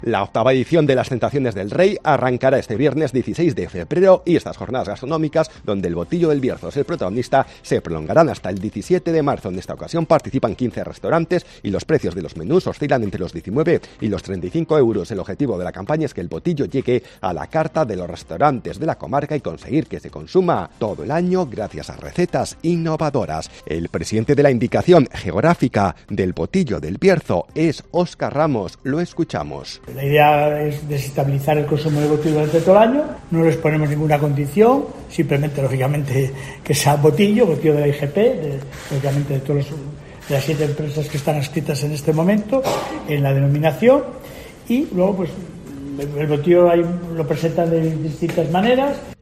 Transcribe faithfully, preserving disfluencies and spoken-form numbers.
La octava edición de las Tentaciones del Rey arrancará este viernes dieciséis de febrero y estas jornadas gastronómicas, donde el Botillo del Bierzo es el protagonista, se prolongarán hasta el diecisiete de marzo. En esta ocasión participan quince restaurantes y los precios de los menús oscilan entre los diecinueve y los treinta y cinco euros. El objetivo de la campaña es que el Botillo llegue a la carta de los restaurantes de la comarca y conseguir que se consuma todo el año gracias a recetas innovadoras. El presidente de la Indicación Geográfica del Botillo del Bierzo es Óscar Ramos. Lo escuchamos. La idea es desestabilizar el consumo de botillo durante todo el año, no les ponemos ninguna condición, simplemente, lógicamente, que sea botillo, botillo de la I G P, de, lógicamente de, todos los, de las siete empresas que están adscritas en este momento, en la denominación, y luego pues el botillo hay, lo presentan de distintas maneras.